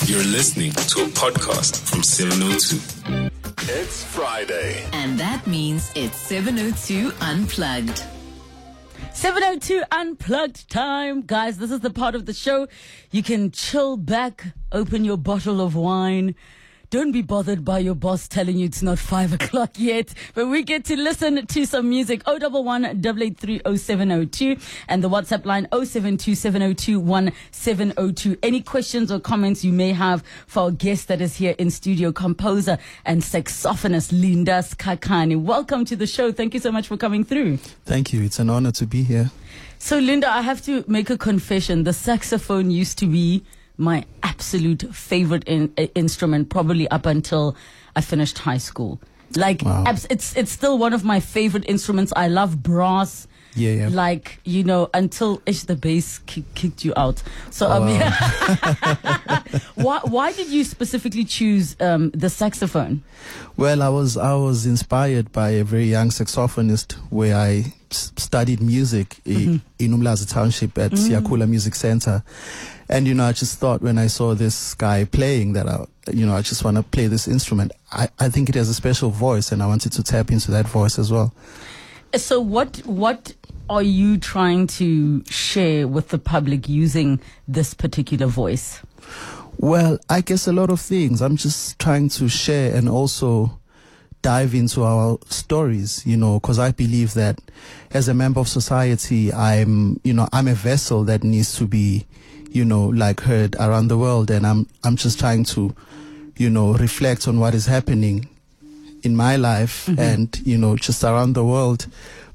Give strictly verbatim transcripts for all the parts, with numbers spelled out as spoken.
You're listening to a podcast from seven oh two. It's Friday. And that means it's seven oh two Unplugged. seven oh two Unplugged time. Guys, this is the part of the show. You can chill back, open your bottle of wine. Don't be bothered by your boss telling you it's not five o'clock yet, but we get to listen to some music. oh one one, eight eight three, oh seven oh two and the WhatsApp line oh seven two, seven oh two, one seven oh two. Any questions or comments you may have for our guest that is here in studio, composer and saxophonist Linda Skakani. Welcome to the show. Thank you so much for coming through. Thank you. It's an honor to be here. So Linda, I have to make a confession. The saxophone used to be my absolute favorite in, uh, instrument, probably up until I finished high school. Like, wow. abs- it's it's still one of my favorite instruments. I love brass. Yeah, yeah. Like, you know, until ish the bass ki- kicked you out. So, Oh, um, wow. yeah. why why did you specifically choose um, the saxophone? Well, I was I was inspired by a very young saxophonist where I s- studied music mm-hmm. in Umlazi Township at mm. Siakula Music Center. And, you know, I just thought when I saw this guy playing that, I, you know, I just want to play this instrument. I, I think it has a special voice, and I wanted to tap into that voice as well. So what what are you trying to share with the public using this particular voice? Well, I guess a lot of things. I'm just trying to share and also dive into our stories, you know, because I believe that as a member of society, I'm, you know, I'm a vessel that needs to be, you know, like heard around the world. And I'm, I'm just trying to, you know, reflect on what is happening in my life mm-hmm. and, you know, just around the world.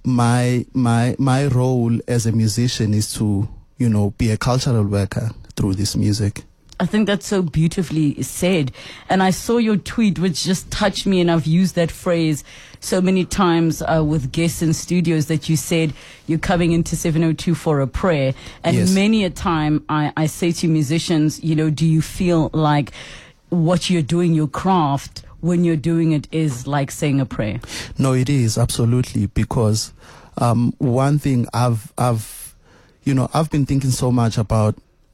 My, my, my role as a musician is to, you know, be a cultural worker through this music. I think that's so beautifully said. And I saw your tweet, which just touched me, and I've used that phrase so many times uh, with guests in studios, that you said you're coming into seven oh two for a prayer. And Yes. many a time I, I say to musicians, you know, do you feel like what you're doing, your craft, when you're doing it is like saying a prayer? No, it is, absolutely, because um, one thing I've, I've, you know, I've been thinking so much about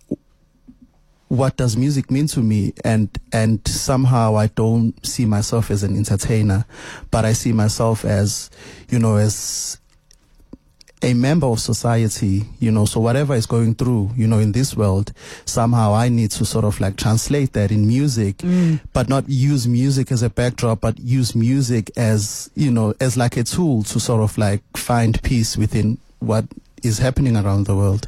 what does music mean to me, and and somehow I don't see myself as an entertainer, but I see myself as, you know, as a member of society, you know, so whatever is going through, you know, in this world, somehow I need to sort of like translate that in music, mm. but not use music as a backdrop, but use music as, you know, as like a tool to sort of like find peace within what is happening around the world.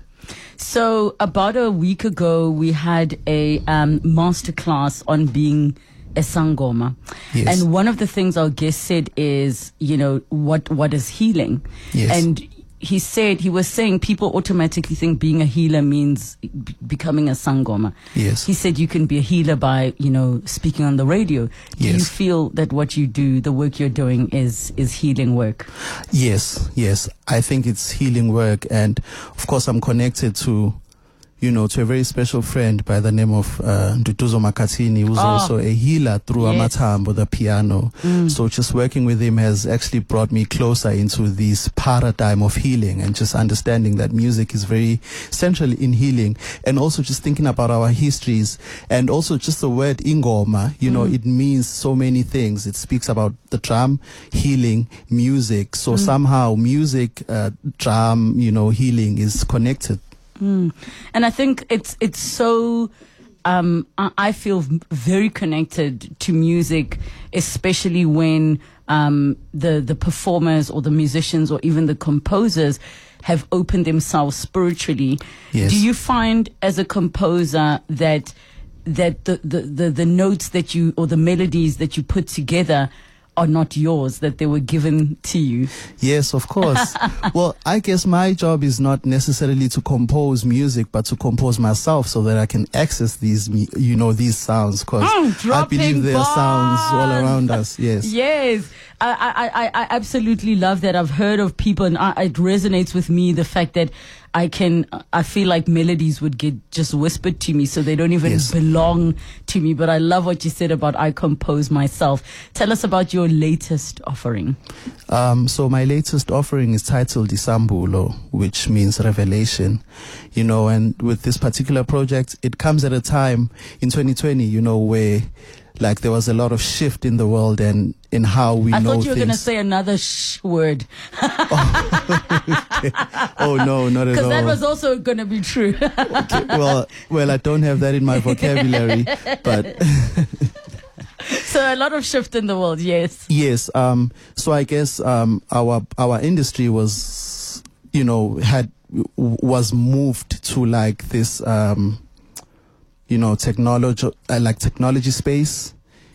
So about a week ago, we had a um, masterclass on being a sangoma. Yes. And one of the things our guest said is, you know, what what is healing? Yes. And he said, he was saying people automatically think being a healer means b- becoming a sangoma. Yes. He said you can be a healer by, you know, speaking on the radio. Do Yes. you feel that what you do, the work you're doing is, is healing work? Yes, yes. I think it's healing work. And of course, I'm connected to, you know, to a very special friend by the name of uh, Nduduzo Makatini, who's Oh. also a healer through Yes. Amatambo, the piano. Mm. So just working with him has actually brought me closer into this paradigm of healing, and just understanding that music is very central in healing, and also just thinking about our histories, and also just the word ingoma, you know, Mm. it means so many things. It speaks about the drum, healing, music. So Mm. somehow music, uh, drum, you know, healing is connected. Mm. And I think it's it's so um, I, I feel v- very connected to music, especially when um, the the performers or the musicians or even the composers have opened themselves spiritually. Yes. Do you find as a composer that that the, the, the, the notes that you or the melodies that you put together are not yours, that they were given to you? Yes, of course. Well, I guess my job is not necessarily to compose music, but to compose myself so that I can access these, mu- you know, these sounds, because Mm, I believe there are sounds all bars. around us. Yes. Yes. I, I, I, I absolutely love that. I've heard of people, and I, it resonates with me, the fact that I can, I feel like melodies would get just whispered to me, so they don't even Yes. belong to me. But I love what you said about I compose myself. Tell us about your latest offering. Um, so my latest offering is titled Isambulo, which means revelation, you know, and with this particular project, it comes at a time in twenty twenty, you know, where like there was a lot of shift in the world and in how we I know thought you were going to things. say another sh word, Oh no, not at because all. that was also going to be true. Okay, well, well, I don't have that in my vocabulary, but So a lot of shift in the world, yes. yes. Um, so I guess um, our our industry was, you know, had was moved to like this, um, you know, technology, uh, like technology space.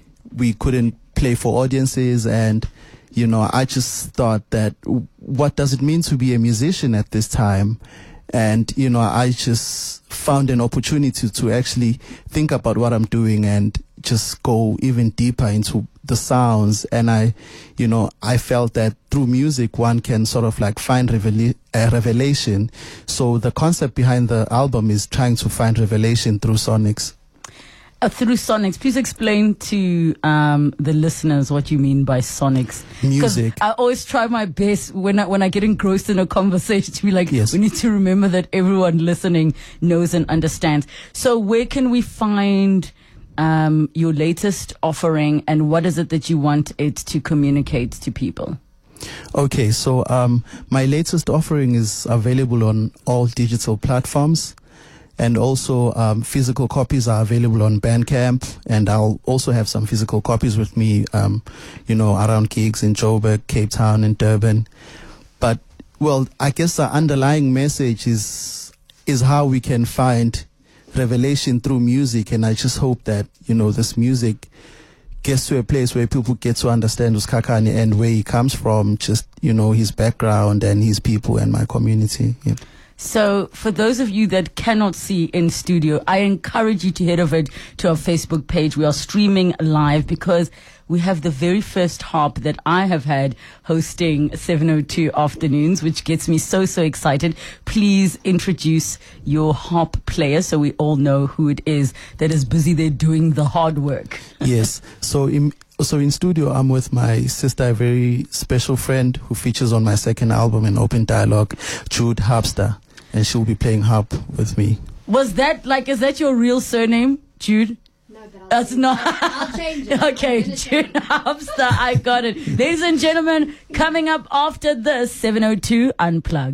We couldn't play for audiences, and you know, I just thought that what does it mean to be a musician at this time? And, you know, I just found an opportunity to actually think about what I'm doing and just go even deeper into the sounds. And I, you know, I felt that through music, one can sort of like find revela- a revelation. So the concept behind the album is trying to find revelation through sonics. Uh, through sonics, please explain to um, the listeners what you mean by sonics. 'Cause Music. I always try my best when I, when I get engrossed in a conversation to be like, Yes. we need to remember that everyone listening knows and understands. So where can we find um, your latest offering, and what is it that you want it to communicate to people? Okay, so um, my latest offering is available on all digital platforms. And also um, physical copies are available on Bandcamp, and I'll also have some physical copies with me, um, you know, around gigs in Joburg, Cape Town, and Durban. But, well, I guess the underlying message is is how we can find revelation through music, and I just hope that, you know, this music gets to a place where people get to understand uSkhakhane and where he comes from, just, you know, his background and his people and my community. Yeah. So for those of you that cannot see in studio, I encourage you to head over to our Facebook page. We are streaming live because we have the very first harp that I have had hosting seven oh two Afternoons, which gets me so, so excited. Please introduce your harp player so we all know who it is that is busy there doing the hard work. Yes. So in so in studio, I'm with my sister, a very special friend who features on my second album, An Open Dialogue, Jude Harpster, and she'll be playing harp with me. Was that like, is that your real surname, Jude? No, but I'll That's change not. it. I'll change it. Okay, I'm gonna change Jude Harpster, I got it. Ladies and gentlemen, coming up after this, seven oh two Unplugged.